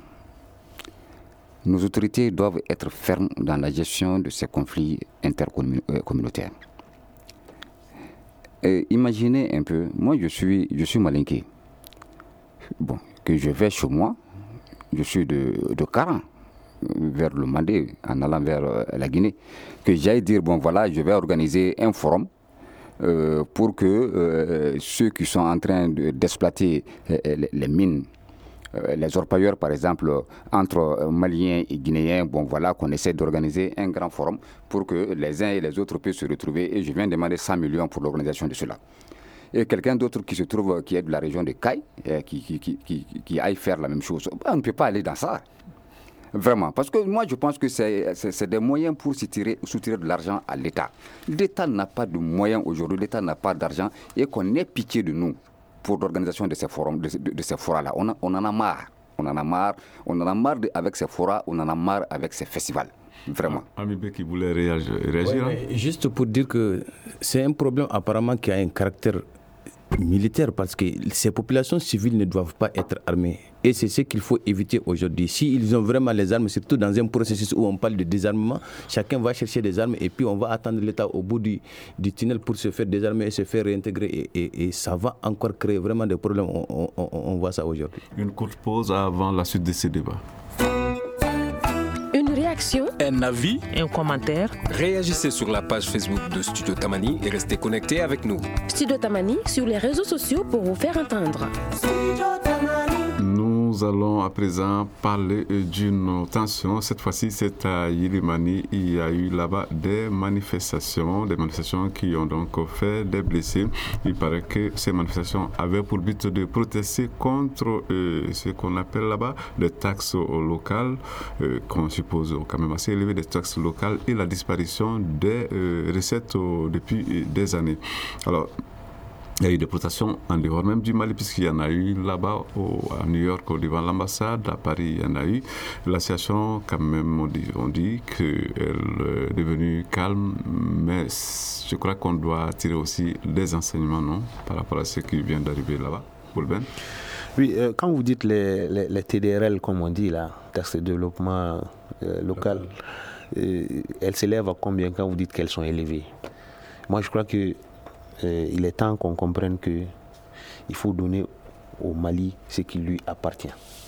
S6: Nos autorités doivent être fermes dans la gestion de ces conflits intercommunautaires. Et imaginez un peu, moi je suis, je suis malinké. Bon, que je vais chez moi, je suis de, de Caran, vers le Mandé, en allant vers euh, la Guinée, que j'aille dire, bon voilà, je vais organiser un forum euh, pour que euh, ceux qui sont en train de, d'exploiter euh, les, les mines, euh, les orpailleurs par exemple, entre Maliens et Guinéens, bon voilà, qu'on essaie d'organiser un grand forum pour que les uns et les autres puissent se retrouver. Et je viens demander cent millions pour l'organisation de cela. Et quelqu'un d'autre qui se trouve, qui est de la région de Caille, qui, qui, qui, qui, qui aille faire la même chose. On ne peut pas aller dans ça. Vraiment. Parce que moi, je pense que c'est, c'est, c'est des moyens pour soutirer, soutirer de l'argent à l'État. L'État n'a pas de moyens aujourd'hui, l'État n'a pas d'argent, et qu'on ait pitié de nous pour l'organisation de ces forums, de, de, de ces forats-là. On, a, on en a marre. On en a marre. On en a marre de, avec ces forats, on en a marre avec ces festivals. Vraiment.
S4: Amibé qui voulait réagir. réagir
S7: ouais, hein? Juste pour dire que c'est un problème apparemment qui a un caractère militaire, parce que ces populations civiles ne doivent pas être armées. Et c'est ce qu'il faut éviter aujourd'hui. S'ils ont vraiment les armes, surtout dans un processus où on parle de désarmement, chacun va chercher des armes et puis on va attendre l'État au bout du, du tunnel pour se faire désarmer et se faire réintégrer. Et, et, et ça va encore créer vraiment des problèmes. On, on, on voit ça aujourd'hui.
S4: Une courte pause avant la suite de ces débats.
S8: Une réaction,
S2: un avis,
S1: un commentaire.
S2: Réagissez sur la page Facebook de Studio Tamani et restez connectés avec nous.
S8: Studio Tamani sur les réseaux sociaux pour vous faire entendre.
S4: Nous Nous allons à présent parler d'une tension. Cette fois-ci, c'est à Yilimani. Il y a eu là-bas des manifestations, des manifestations qui ont donc fait des blessés. Il paraît que ces manifestations avaient pour but de protester contre euh, ce qu'on appelle là-bas des taxes locales, euh, qu'on suppose quand même assez élevées, des taxes locales et la disparition des euh, recettes euh, depuis des années. Alors, il y a eu des protestations en dehors même du Mali, puisqu'il y en a eu là-bas au, à New York, devant l'ambassade, à Paris, il y en a eu. La situation, quand même, on dit, on dit qu'elle est devenue calme, mais je crois qu'on doit tirer aussi des enseignements, non, par rapport à ce qui vient d'arriver là-bas. Boulben?
S5: Oui, euh, quand vous dites les, les, les T D R L, comme on dit là, taxes de développement euh, local, euh, elles s'élèvent à combien quand vous dites qu'elles sont élevées? Moi, je crois que Euh, il est temps qu'on comprenne qu'il faut donner au Mali ce qui lui appartient.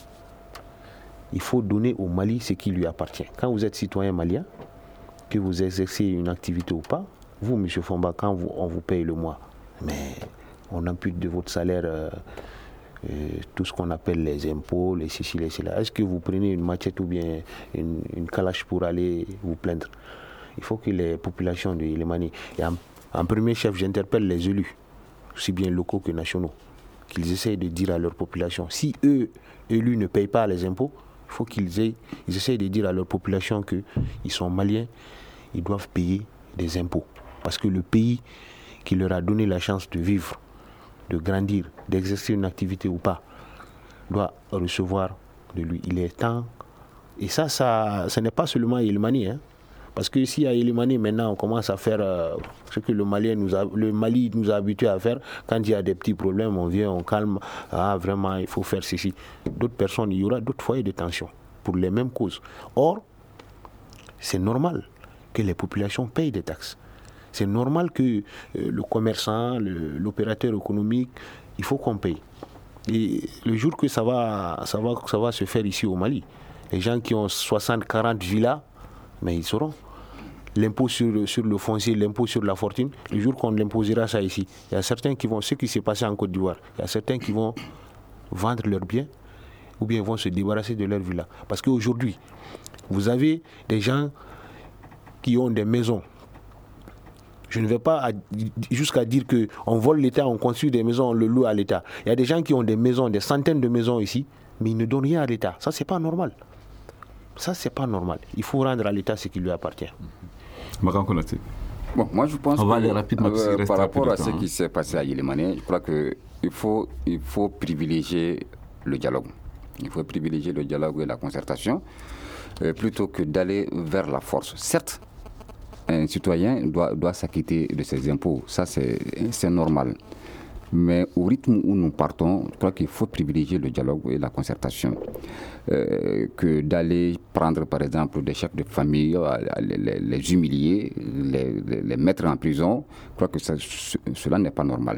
S5: Il faut donner au Mali ce qui lui appartient. Quand vous êtes citoyen malien, que vous exercez une activité ou pas, vous, M. Fomba, quand vous, on vous paye le mois, mais on ampute de votre salaire euh, euh, tout ce qu'on appelle les impôts, les ceci, les cela. Est-ce que vous prenez une machette ou bien une, une calache pour aller vous plaindre? Il faut que les populations de Yilimani, en premier chef, j'interpelle les élus, aussi bien locaux que nationaux, qu'ils essayent de dire à leur population, si eux, élus, ne payent pas les impôts, il faut qu'ils aient, ils essayent de dire à leur population qu'ils sont maliens, ils doivent payer des impôts. Parce que le pays qui leur a donné la chance de vivre, de grandir, d'exercer une activité ou pas, doit recevoir de lui. Il est temps. Et ça, ça ce n'est pas seulement Yilimani, hein. Parce que ici à Yilimani, maintenant, on commence à faire euh, ce que le Mali, nous a, le Mali nous a habitués à faire. Quand il y a des petits problèmes, on vient, on calme. Ah, vraiment, il faut faire ceci. D'autres personnes, il y aura d'autres foyers de tension pour les mêmes causes. Or, c'est normal que les populations payent des taxes. C'est normal que euh, le commerçant, le, l'opérateur économique, il faut qu'on paye. Et le jour que ça va, ça va, ça va se faire ici au Mali, les gens qui ont soixante, quarante villas, mais ils sauront. L'impôt sur, sur le foncier, l'impôt sur la fortune, le jour qu'on imposera ça ici, il y a certains qui vont, ce qui s'est passé en Côte d'Ivoire, il y a certains qui vont vendre leurs biens ou bien vont se débarrasser de leur villa. Parce qu'aujourd'hui, vous avez des gens qui ont des maisons. Je ne vais pas jusqu'à dire qu'on vole l'État, on construit des maisons, on le loue à l'État. Il y a des gens qui ont des maisons, des centaines de maisons ici, mais ils ne donnent rien à l'État. Ça, c'est pas normal. Ça, c'est pas normal. Il faut rendre à l'État ce qui lui appartient.
S4: Makan Konaté.
S6: Bon, moi, je pense
S4: On
S6: que
S4: va aller rapidement,
S6: euh, par rapport à ce
S4: temps,
S6: qui s'est passé à Yilimani, je crois qu'il faut, il faut privilégier le dialogue. Il faut privilégier le dialogue et la concertation euh, plutôt que d'aller vers la force. Certes, un citoyen doit, doit s'acquitter de ses impôts. Ça, c'est, c'est normal. Mais au rythme où nous partons, je crois qu'il faut privilégier le dialogue et la concertation. Euh, que d'aller prendre, par exemple, des chefs de famille, les, les, les humilier, les, les, les mettre en prison, je crois que ça, cela n'est pas normal.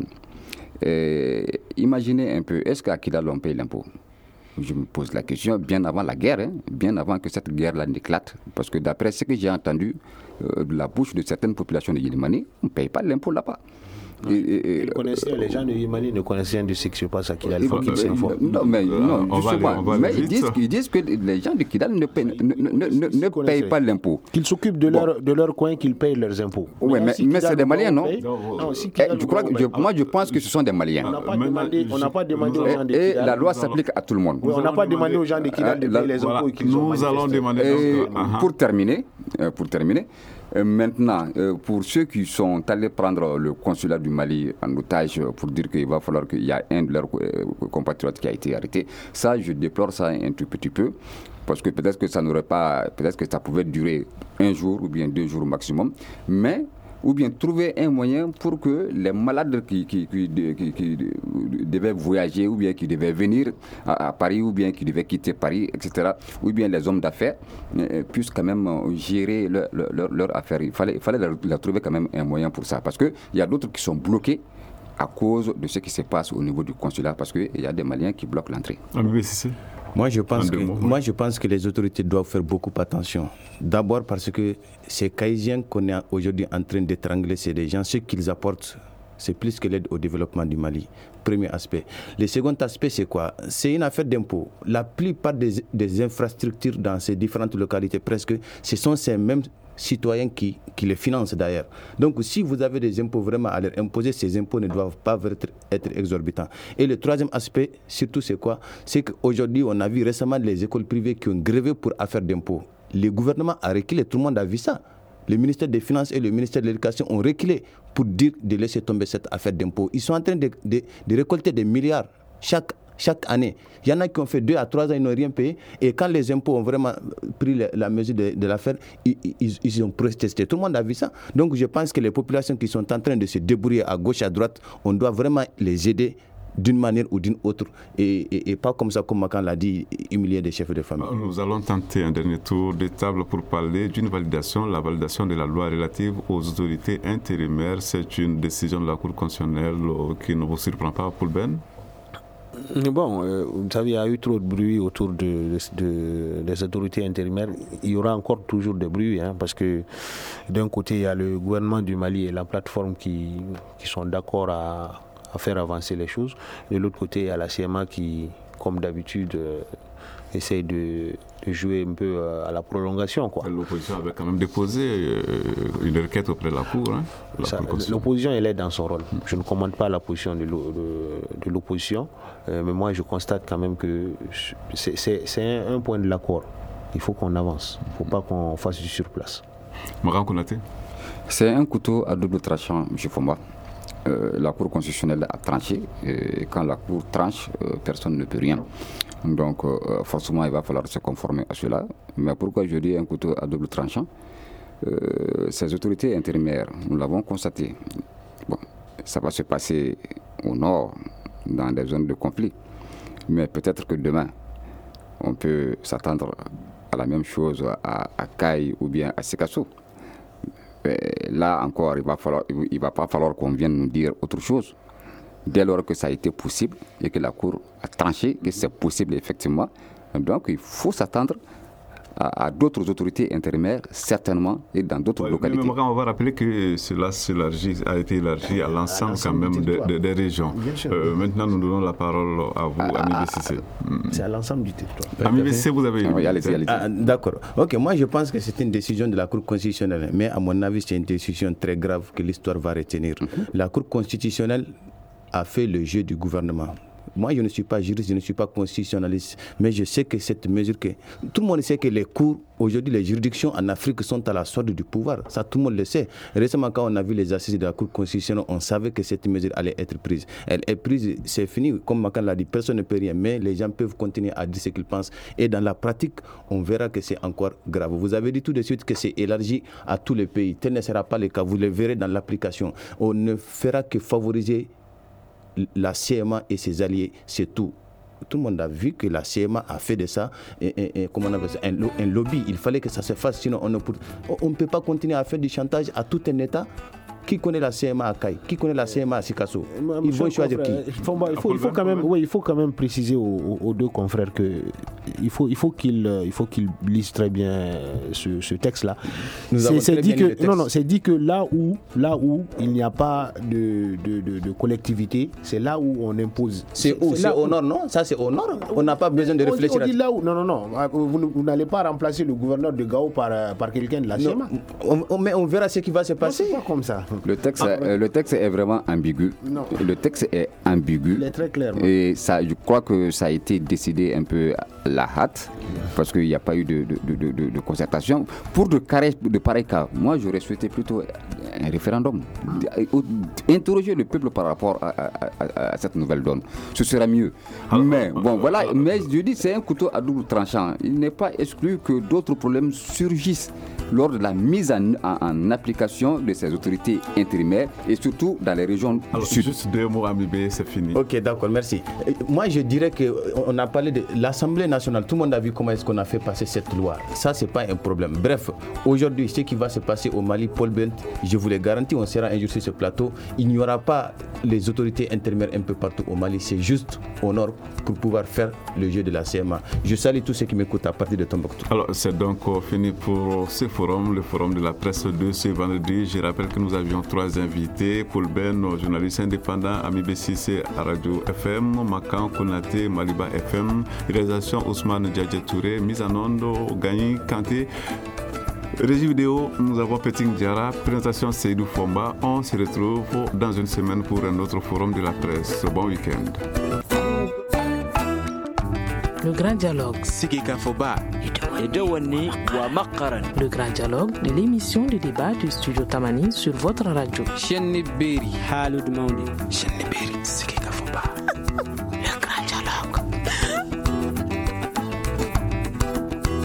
S6: Euh, imaginez un peu, est-ce qu'à Kidal on paye l'impôt? Je me pose la question bien avant la guerre, hein, bien avant que cette guerre-là n'éclate. Parce que d'après ce que j'ai entendu euh, de la bouche de certaines populations de Yilimani, on ne paye pas l'impôt là-bas.
S5: Et, et, et, les gens de Yilimani ne connaissent rien de ce qui se passe à Kidal. Il faut qu'ils s'informent.
S6: Non, mais, non, euh, justement, aller, mais ils, disent, ils disent que les gens de Kidal ne, paient, ne, ne, ne, ne payent pas l'impôt.
S5: Qu'ils s'occupent de, bon. leur, de leur coin, qu'ils payent leurs impôts.
S6: Oui, mais, mais, mais c'est des Maliens, non, paye, non, non si je crois, je, Moi, je pense que ce sont des Maliens.
S5: On n'a pas demandé, on n'a pas demandé aux gens de Kidal.
S6: Et la loi s'applique à tout le monde.
S5: Oui, on n'a pas demandé aux gens de Kidal de payer les impôts qu'ils ont manifestés.
S4: Nous allons demander.
S6: Pour terminer, pour terminer, Euh, maintenant, euh, pour ceux qui sont allés prendre le consulat du Mali en otage pour dire qu'il va falloir qu'il y a un de leurs euh, compatriotes qui a été arrêté, ça, je déplore ça un tout petit peu, parce que peut-être que ça n'aurait pas, peut-être que ça pouvait durer un jour ou bien deux jours maximum, mais ou bien trouver un moyen pour que les malades qui, qui, qui, qui, qui devaient voyager ou bien qui devaient venir à, à Paris ou bien qui devaient quitter Paris, et cetera, ou bien les hommes d'affaires euh, puissent quand même gérer leur, leur, leur affaire. Il fallait, il fallait leur, leur trouver quand même un moyen pour ça, parce qu'il y a d'autres qui sont bloqués à cause de ce qui se passe au niveau du consulat, parce qu'il y a des Maliens qui bloquent l'entrée.
S4: Ah, mais c'est
S7: Moi je, pense que, moi, je pense que les autorités doivent faire beaucoup attention. D'abord parce que ces Caïsiens qu'on est aujourd'hui en train d'étrangler, c'est des gens, ce qu'ils apportent c'est plus que l'aide au développement du Mali. Premier aspect. Le second aspect, c'est quoi? C'est une affaire d'impôt. La plupart des, des infrastructures dans ces différentes localités, presque, ce sont ces mêmes citoyens qui, qui les financent d'ailleurs. Donc si vous avez des impôts vraiment à leur imposer, ces impôts ne doivent pas être, être exorbitants. Et le troisième aspect, surtout, c'est quoi? C'est qu'aujourd'hui, on a vu récemment les écoles privées qui ont grévé pour affaires d'impôts. Le gouvernement a reculé, tout le monde a vu ça. Le ministère des Finances et le ministère de l'Éducation ont reculé pour dire de laisser tomber cette affaire d'impôts. Ils sont en train de, de, de récolter des milliards chaque, chaque année. Il y en a qui ont fait deux à trois ans, ils n'ont rien payé. Et quand les impôts ont vraiment pris la, la mesure de, de l'affaire, ils, ils, ils ont protesté. Tout le monde a vu ça. Donc je pense que les populations qui sont en train de se débrouiller à gauche, à droite, on doit vraiment les aider d'une manière ou d'une autre, et, et, et pas comme ça, comme Makan l'a dit, humilier des chefs de famille.
S4: Nous allons tenter un dernier tour de table pour parler d'une validation, la validation de la loi relative aux autorités intérimaires. C'est une décision de la Cour constitutionnelle qui ne vous surprend pas, Paul Ben?
S5: Bon, euh, vous savez, il y a eu trop de bruit autour de, de, de, des autorités intérimaires. Il y aura encore toujours de bruit, hein, parce que d'un côté, il y a le gouvernement du Mali et la plateforme qui, qui sont d'accord à à faire avancer les choses. De l'autre côté, il y a la C M A qui, comme d'habitude, euh, essaie de, de jouer un peu euh, à la prolongation, quoi.
S4: L'opposition avait quand même déposé euh, une requête auprès de la Cour. Hein, la
S5: Ça,
S4: Cour
S5: l'opposition, elle est dans son rôle. Je ne commande pas la position de, l'o, de, de l'opposition, euh, mais moi, je constate quand même que c'est, c'est, c'est un, un point de l'accord. Il faut qu'on avance. Il ne faut pas qu'on fasse du surplace.
S4: Maran Konaté.
S6: C'est un couteau à double tranchant, M. Fomba. Euh, la Cour constitutionnelle a tranché. Et quand la Cour tranche, euh, personne ne peut rien. Donc, euh, forcément, il va falloir se conformer à cela. Mais pourquoi je dis un couteau à double tranchant? euh, Ces autorités intérimaires, nous l'avons constaté. Bon, ça va se passer au nord, dans des zones de conflit. Mais peut-être que demain, on peut s'attendre à la même chose à, à Kaï ou bien à Sikasso. Là encore, il va falloir, il va pas falloir qu'on vienne nous dire autre chose. Dès lors que ça a été possible et que la Cour a tranché que c'est possible effectivement, donc il faut s'attendre à, à d'autres autorités intérimaires, certainement, et dans d'autres ouais, localités.
S4: Mais on va rappeler que cela a été élargi à l'ensemble, à l'ensemble quand même de, de, des régions. Euh, maintenant, nous donnons la parole à vous, à, Ami B C C.
S5: C'est à l'ensemble du territoire.
S4: Ami B C C, vous avez eu.
S6: Ah, allez-y, allez-y.
S7: Ah, d'accord. Ok, moi je pense que c'est une décision de la Cour constitutionnelle, mais à mon avis, c'est une décision très grave que l'histoire va retenir. Mm-hmm. La Cour constitutionnelle a fait le jeu du gouvernement. Moi, je ne suis pas juriste, je ne suis pas constitutionnaliste, mais je sais que cette mesure, que tout le monde sait que les cours, aujourd'hui, les juridictions en Afrique sont à la solde du pouvoir. Ça, tout le monde le sait. Récemment, quand on a vu les assises de la Cour constitutionnelle, on savait que cette mesure allait être prise. Elle est prise, c'est fini. Comme Makan l'a dit, personne ne peut rien, mais les gens peuvent continuer à dire ce qu'ils pensent. Et dans la pratique, on verra que c'est encore grave. Vous avez dit tout de suite que c'est élargi à tous les pays. Tel ne sera pas le cas. Vous le verrez dans l'application. On ne fera que favoriser la C M A et ses alliés, c'est tout. Tout le monde a vu que la C M A a fait de ça et, et, et, comment on appelle ça, un, un lobby. Il fallait que ça se fasse, sinon on ne peut, on ne peut pas continuer à faire du chantage à tout un État. Qui connaît la C M A à Kaï? Qui connaît la C M A à Sikasso? Ils vont choisir qui?
S5: Il faut, il faut, il faut, quand même, oui, il faut quand même préciser aux, aux deux confrères que il faut, il faut qu'ils, il faut qu'ils lisent très bien ce, ce texte-là. C'est, c'est dit que non, non, c'est dit que là où, là où il n'y a pas de, de, de, de collectivité, c'est là où on impose.
S7: C'est où? C'est, c'est au nord, non? Ça c'est au nord. On n'a pas besoin de on réfléchir.
S5: On dit là où? Non, non, non. Vous, vous n'allez pas remplacer le gouverneur de Gao par, par quelqu'un de la C M A.
S7: On, on, mais on verra ce qui va se passer.
S5: Non, c'est pas comme ça.
S6: Le texte, ah, est, le texte est vraiment ambigu. Non. Le texte est ambigu.
S5: Il est très clair.
S6: Et ça, je crois que ça a été décidé un peu à la hâte, parce qu'il n'y a pas eu de, de, de, de, de concertation. Pour de, carré, de pareils cas, moi j'aurais souhaité plutôt un référendum. Interroger le peuple par rapport à, à, à, à cette nouvelle donne. Ce sera mieux. Mais bon, voilà. Mais je dis, c'est un couteau à double tranchant. Il n'est pas exclu que d'autres problèmes surgissent lors de la mise en, en, en application de ces autorités intérimaires et surtout dans les régions
S4: Alors,
S6: du sud.
S4: Juste deux mots, Ami B, c'est fini.
S7: Ok, d'accord, merci. Moi, je dirais qu'on a parlé de l'Assemblée nationale. Tout le monde a vu comment est-ce qu'on a fait passer cette loi. Ça, c'est pas un problème. Bref, aujourd'hui, ce qui va se passer au Mali, Paul Bent, je vous vous les garantis, on sera un jour sur ce plateau. Il n'y aura pas les autorités intermédiaires un peu partout au Mali. C'est juste au nord pour pouvoir faire le jeu de la C M A. Je salue tous ceux qui m'écoutent à partir de Tombouctou.
S4: Alors, c'est donc fini pour ce forum, le forum de la presse de ce vendredi. Je rappelle que nous avions trois invités. Paul Ben, journaliste indépendant, Ami B C C à Radio F M, Makan Konaté, Maliba F M, réalisation Ousmane Djadje Touré, mise en onde Gagné Kanté. Régie vidéo, nous avons Peting Diara, présentation Seydou Fomba. On se retrouve dans une semaine pour un autre forum de la presse. Bon week-end.
S1: Le grand dialogue.
S3: Sikika Foba.
S1: Le grand dialogue de l'émission de débat du Studio Tamani sur votre radio.
S3: Chenni Beri.
S8: Halud Mauni.
S3: Chenni Beri. Sikika Foba.